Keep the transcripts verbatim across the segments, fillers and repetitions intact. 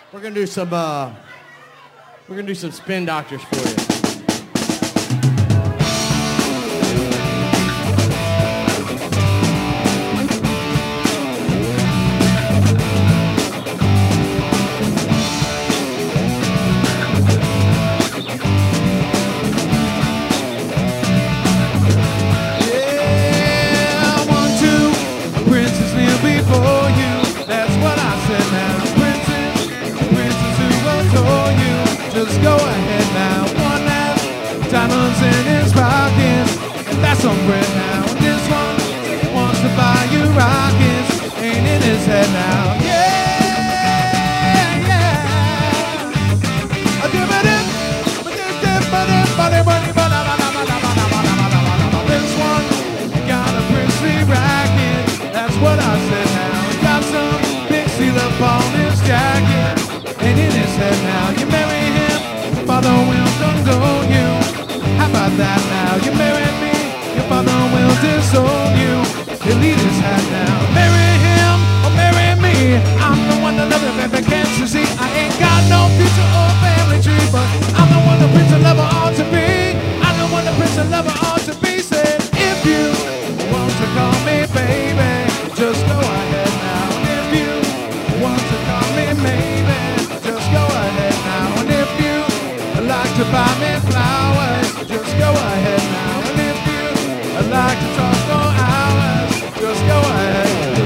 We're gonna do some. Uh, we're gonna do some spin doctors for you. Just go ahead now. One has diamonds in his pockets, and that's on bread now. And this one wants to buy you rockets, ain't in his head now. Yeah, yeah. I give it in, but this dip, but it, but it, but it, but it. This one got a princely racket, that's what I said now. He got some big seal up on his jacket, ain't in his head now. You marry father will condone you. How about that now? You marry me, your father will disown you. He'll eat his hat now. Marry him or marry me. I'm the one that loves him, baby, can't you see? I ain't got no future or family tree, but I'm the one the prince and lover ought to be. I'm the one the prince and lover ought to be. Said, if you want to call me baby, just go ahead now. And if you want to call me maybe, just go ahead now. And if you like to buy me flowers, just go ahead now. And if you like to talk for hours, just go ahead.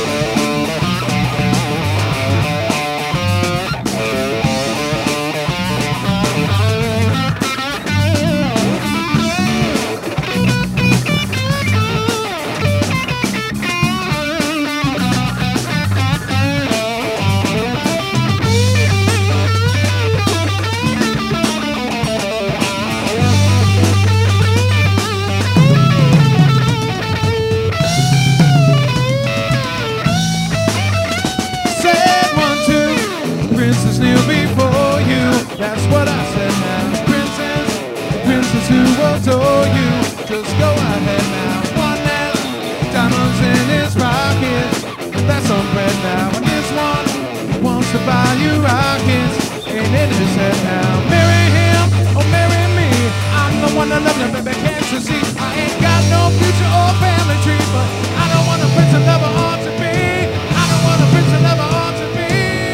That's what I said now. Princess, princess who adore you. Just go ahead now. One has diamonds in his pockets, that's on bread now. And this one wants to buy you rockets, ain't in his head now. Marry him or marry me. I'm the one that loves him, baby, can't you see? I ain't got no future or family tree, but I don't want a prince and lover ought to be. I don't want a prince and lover ought to be.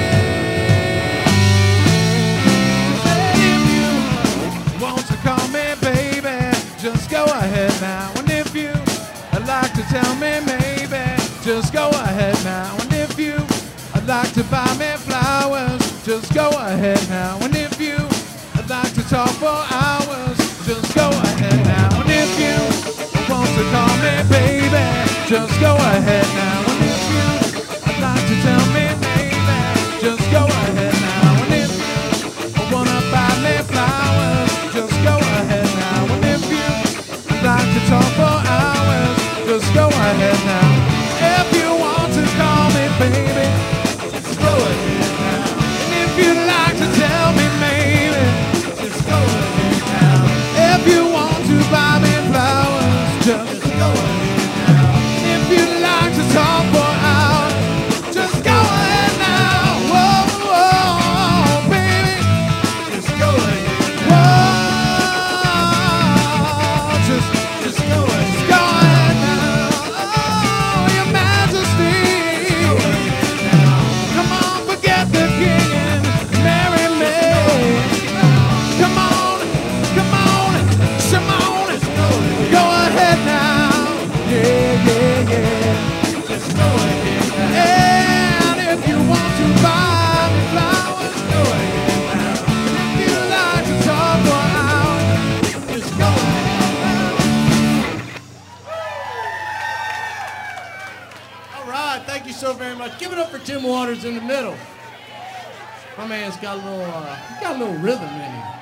Just go ahead now. And if you like to tell me maybe, just go ahead now. And if you like to buy me flowers, just go ahead now. And if you like to talk for hours, just go ahead now. And if you want to call me baby, just go ahead now. And if you like to tell me maybe, just go ahead now. And if you wanna buy me flowers, just go ahead now. And if you like to talk for hours, just go ahead now. If you want to call me baby, just go ahead now. And if you like to tell me maybe, just go ahead now. If you want to buy me flowers, just go ahead now. And if you like to talk for hours, just go ahead now. Whoa, whoa, baby, just go ahead now. Thank you so very much. Give it up for Tim Waters in the middle. My man's got a little, uh, got a little rhythm in him.